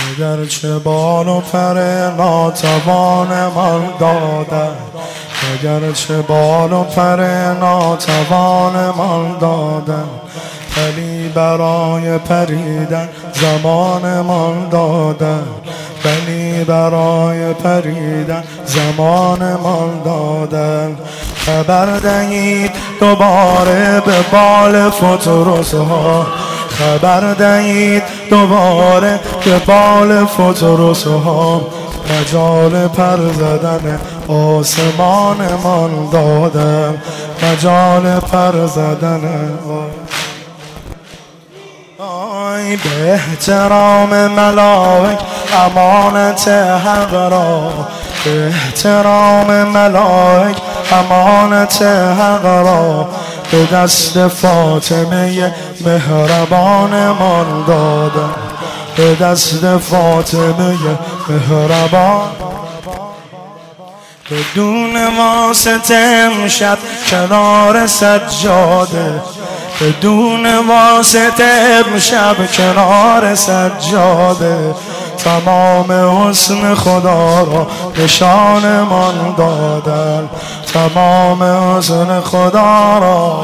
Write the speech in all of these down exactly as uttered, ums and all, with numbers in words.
اگرچه بال و پر ناتوان من دادن، اگرچه بال و پر ناتوان من دادن، ولی برای پریدن زمان من دادن، ولی برای پریدن زمان من دادن. خبر دهید دوباره به بال فتروس ها، خبر دهید دوباره به بال فتروس ها، مجال پر زدن آسمان من دادن، مجال پر زدن آی به احترام ملائک امانت حق را، به احترام ملائک امانت حق را، به دست فاطمه مهربان من دادن، به دست فاطمه مهربان. بدون واسطه امشب کنار سجاده، بدون واسطه امشب کنار سجاده، تمام حسن خدا را نشان من دادن، تمام حسن خدا را.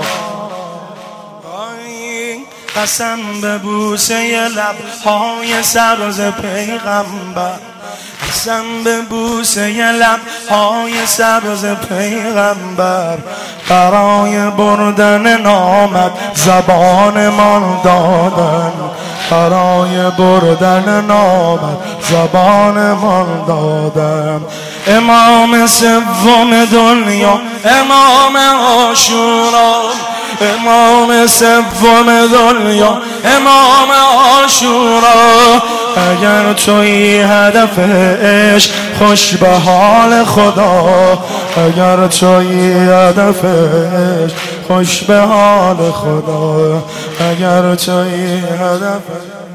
قسم به بوسه لبهای سبز پیغمبر، قسم به بوسه لبهای سبز پیغمبر، برای بردن نامت زبان من دادن، برای بردن نامت زبان من دادن. امام سوم دنیا، امام عاشورا، امام سوم دنیا، امام عاشورا، اگر تویی هدف عشق خوش به حال خدا، اگر تویی هدف عشق خوش به حال خدا، اگر تویی هدف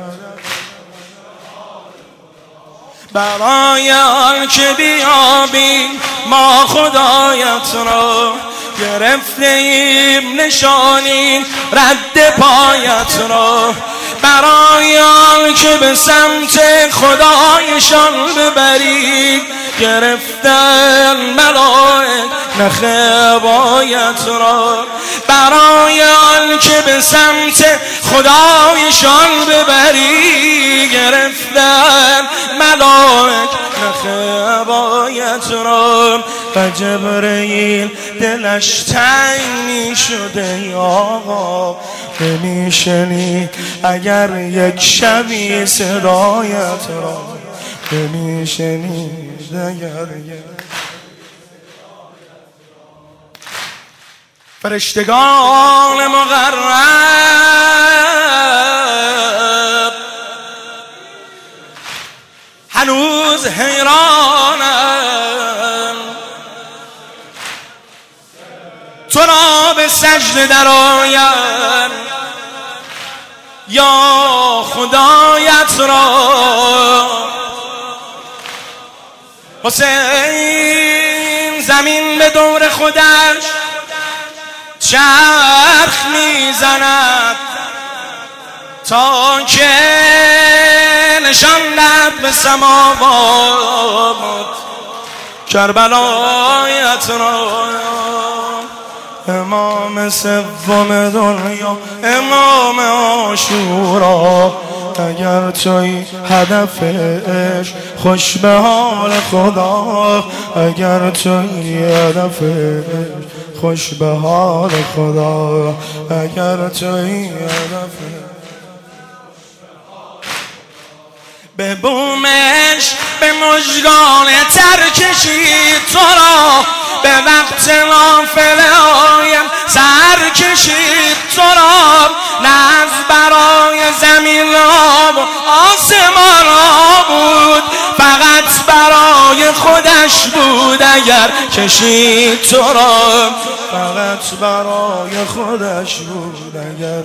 برای آن که بیابیم ما خدایت را، گرفتیم نشانیم رد پایت را، برای آن که به سمت خدایشان ببرید، گرفتن ملائک نخ بایت را، برای آن که به سمت خدایشان ببرید، گرفتن ملائک نخ بایت را. و جبرئیل دلش تنگ می شده ای آقا، نمیشنی اگر یک شبی صدایت را، نمیشنی اگر یک فرشتگان مقرب هنوز حیرانم، تو را به سجده درآیم یا خدایت را. حسین زمین به دور خودش چرخ میزند تا که نشان دهد به سماوات کربلایت را. امام سوم دنیا، امام عاشورا، اگر توی هدف عشق خوش به حال خدا، اگر توی هدف عشق خوش به حال خدا، اگر توی هدف به بومش به مژگان تر کشید تو را، به وقت نافله هایم سر کشید تو را، نه از برای زمین ها و آسمان ها بود، فقط برای خودش بود اگر کشید تو را، فقط برای خودش بود اگر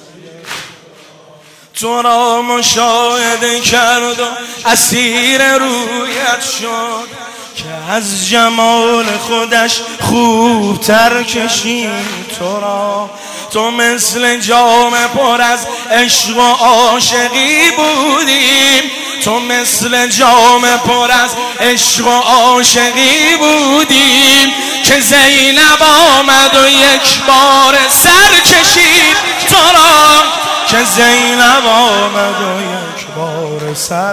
تو را مشاهده کرد و اسیر رویت شد، که از جمال خودش خوبتر کشید تو را. تو مثل جام پر از عشق و عاشقی بودیم، تو مثل جام پر از عشق و عاشقی بودی که زینب آمد و یک بار سر کشید تو را، که زینب آمد و یک بار سر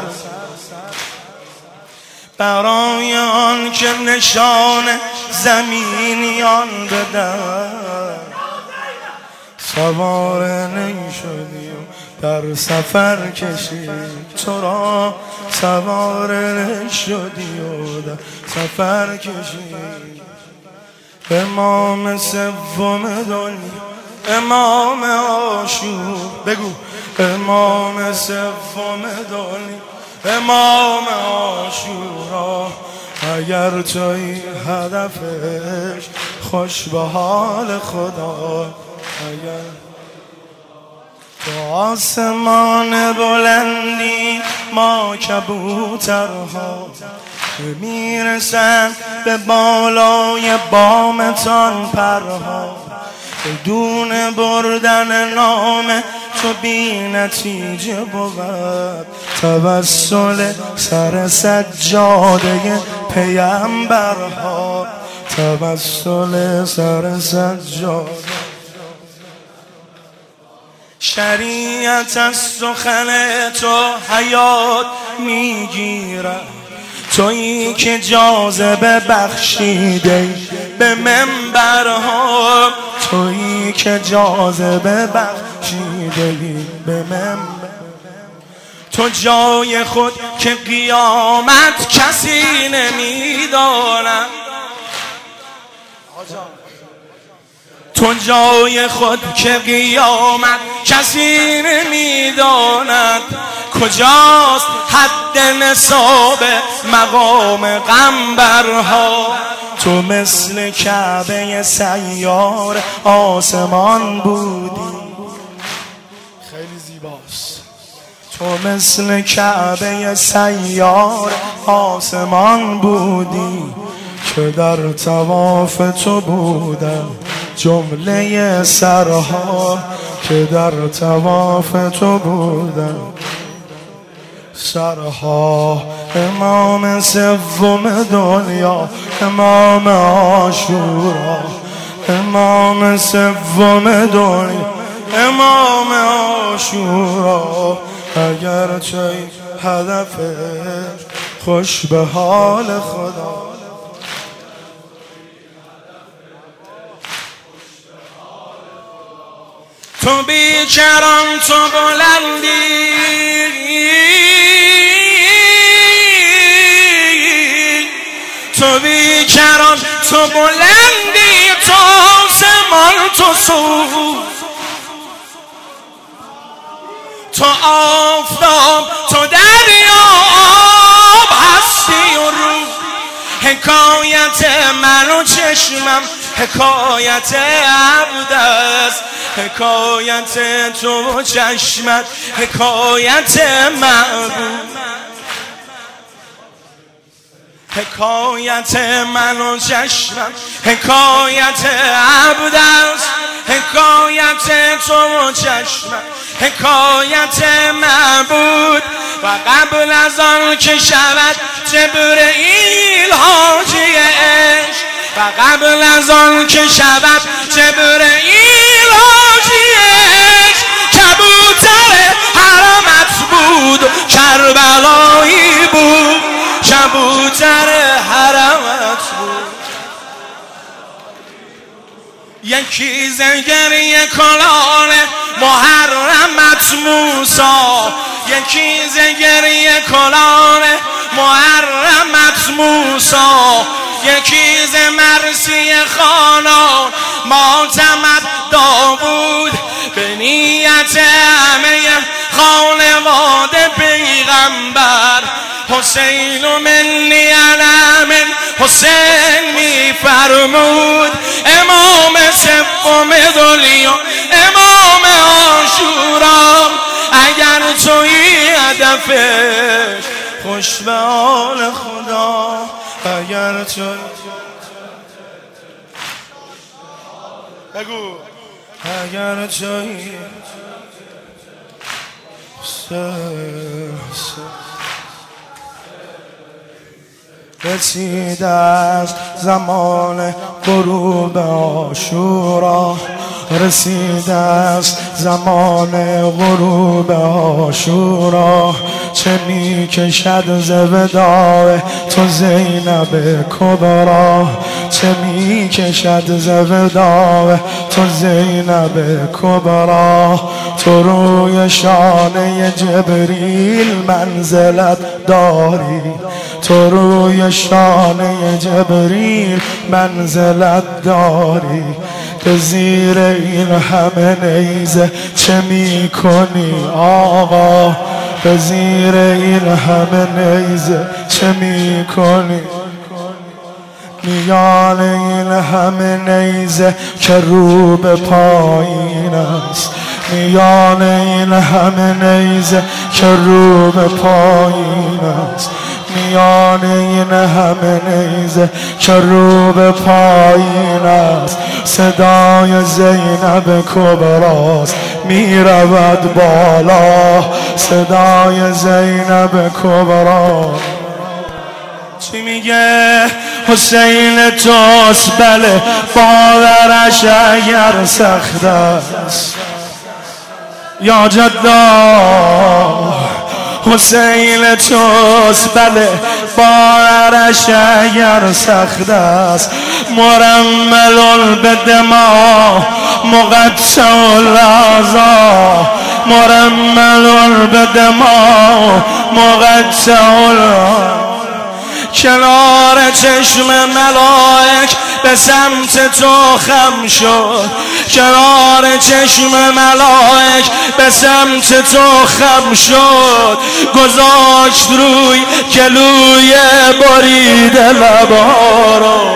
برای آن که نشان زمینیان بدن سوار نشدی و در سفر کشید تو را، سوار نشدی و در سفر کشید. امام سوم دنیا امام عاشور، بگو امام سوم دنیا امام عاشورا، اگر توی هدفش خوش به حال خدا، اگر تو آسمان بلندی ما کبوترها میرسن به بالای بامتان پرها، بدون بردن نام تو بی نتیجه بود توسل سر سجاده پیامبرها، توسل سر سجاده. شریعت از سخن تو حیات میگیرد، تویی که جاذبه بخشیده به منبرها، تویی که جاذبه بخشیده به منبر. تو جای خود که قیامت کسی نمیداند، تو جای خود که قیامت کسی نمیداند، کجاست حد نصاب مقام قنبرها، تو مثل کعبه سیار آسمان بودی، خیلی زیباست، تو مثل کعبه سیار آسمان بودی که در طواف تو بودم جمله سرها، که در طواف تو بودم سرها. امام سوم دنیا امام عاشورا، امام سوم دنیا امام عاشورا، اگر توی هدفش خوش به حال خدا، تو بیکران تو بلندی تو بیکران تو بلندی، تو آسمان تو سو، تو آفتاب تو دریا آب هستی و رو. حکایت من و چشمم حکایت عبد است، حکایت تو و چشمت حکایت معبود. حکایت من و چشمم حکایت عبد است، حکایت تو و چشمت حکایت معبود. و قبل از آن که شود جبرئیل حاجی عشق، و قبل از آن که شود جبرئیل حاجی عشق، کبوتر حرمت بود کربلایی بود، کبوتر حرمت بود. یکی زگری کلان محرمت موسی، یکی زگری کلان محرمت موسی، یکی ز مرسی خانان ماتمت داوود، به نیت همه خانواده پیغمبر. حسین و منی علم حسین می فرمود، امام سوم دنیا امام عاشورا، اگر توی هدفش خوش به حال خدا، اگر توی بگو اگر توی سر سر رسید از زمان غروب عاشورا، رسید از زمان غروب عاشورا، چه می کشد ز وداع تو زینب کبرا، چه می کشد ز وداع تو زینب کبرا. تو روی شانه جبریل منزلت داری، تو روی شانه جبریل منزلت داری. به زیر این همه نیزه چه می کنی آقا، به زیر این همه نیزه چه می کنی؟ میان این همه نیزه که رو به پایین است، میان این همه نیزه که رو به پایین است، میان این همه نیزه که رو به پایین است. صدای زینب کبراست می رود بالا، صدای زینب کبرا. چی میگه؟ حسین توست بله باورش اگر سخت است یا جدا، حسین توست بله باورش اگر سخت است. مرمل به دما مقطع الاعضا، مرمل به دما مقطع الاعضا. کنار چشم ملائک به سمت تو خم شد، کنار چشم ملائک به سمت تو خم شد. گذاشت روی گلوی برید لبا رو،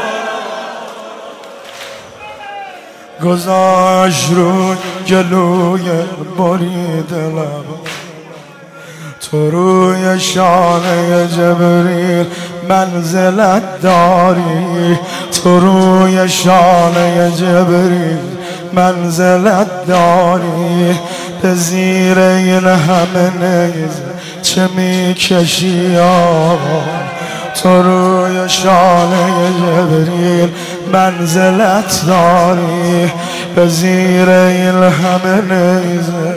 گذاشت روی گلوی برید لبا. تو روی شانه جبریل منزلت داری، تو روی شانه جبریل منزلت داری. به زیر این همه نیزه چه می کشی آقا، تو روی شانه جبریل منزلت داری. به زیر این همه نیزه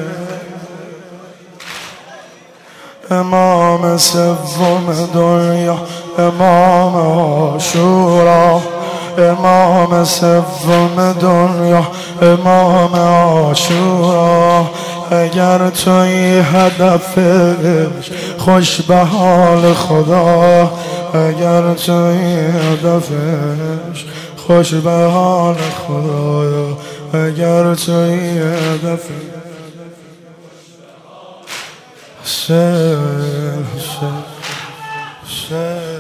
امام سوم دنیا، امام عاشورا، امام سوم دنیا، امام عاشورا. اگر توی هدفش خوش به حال خدا، اگر توی هدفش خوش به حال خدا، اگر توی هدفش حسین حسین حسین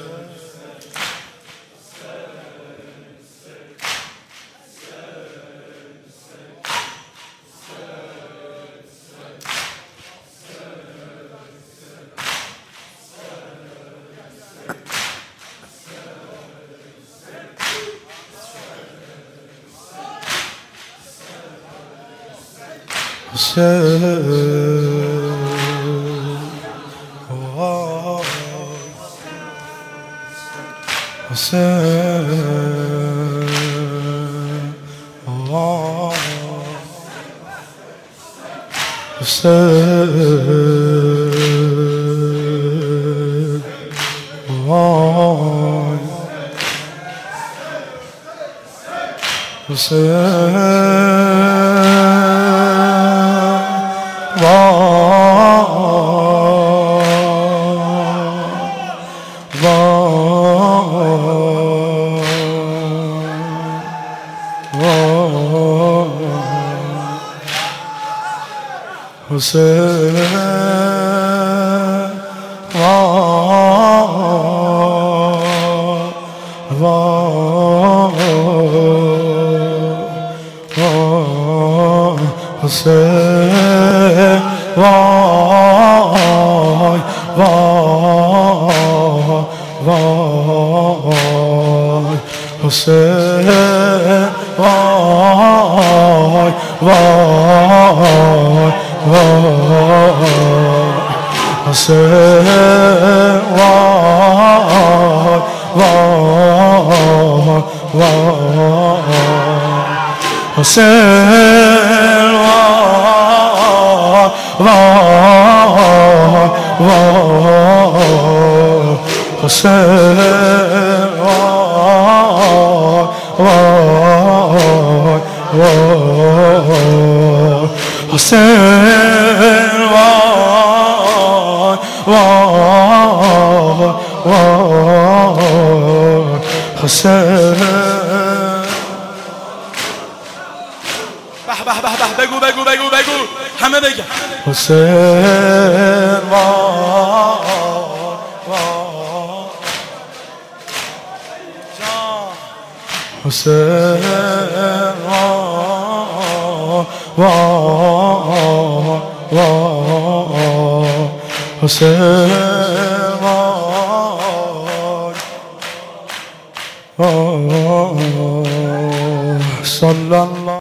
حسین حسین وای وای وای حسین وای وای وای حسین وای وای وای حسین وای وای وای حسین وای وای وای حسین وای وای وای حسین به به به به بگو بگو بگو بگو همه بگن حسین وای وای حسین وای وای حسین وای وای صلی الله